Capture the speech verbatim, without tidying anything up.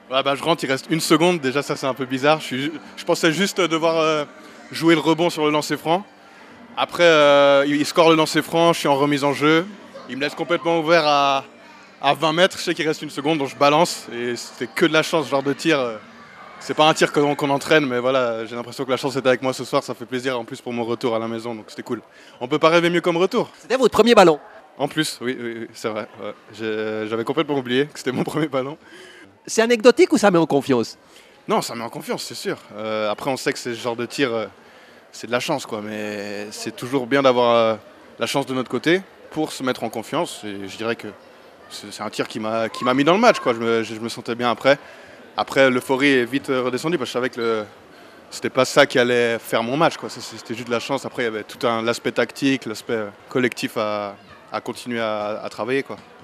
Ouais, bah, je rentre, il reste une seconde. Déjà, ça, c'est un peu bizarre. Je, suis- je pensais juste devoir euh, jouer le rebond sur le lancer franc. Après, euh, il il score le lancer franc, je suis en remise en jeu. Il me laisse complètement ouvert à, à vingt mètres. Je sais qu'il reste une seconde, donc je balance. Et c'était que de la chance, ce genre de tir. euh, C'est pas un tir qu'on qu'on entraîne, mais voilà, j'ai l'impression que la chance était avec moi ce soir. Ça fait plaisir en plus pour mon retour à la maison, donc c'était cool. On peut pas rêver mieux comme retour. C'était votre premier ballon. En plus, oui, oui, oui, c'est vrai. Ouais. J'ai- J'avais complètement oublié que c'était mon premier ballon. C'est anecdotique ou ça met en confiance? Non, ça met en confiance, c'est sûr. Euh, après, on sait que c'est ce genre de tir, euh, c'est de la chance, quoi. Mais c'est toujours bien d'avoir euh, la chance de notre côté pour se mettre en confiance. Et je dirais que c'est c'est un tir qui m'a qui m'a mis dans le match, quoi. Je me, je me sentais bien après. Après, l'euphorie est vite euh, redescendue parce que je savais que le, c'était pas ça qui allait faire mon match, quoi. Ça, C'était juste de la chance. Après, il y avait tout un l'aspect tactique, l'aspect euh, collectif à, à continuer à, à travailler, quoi.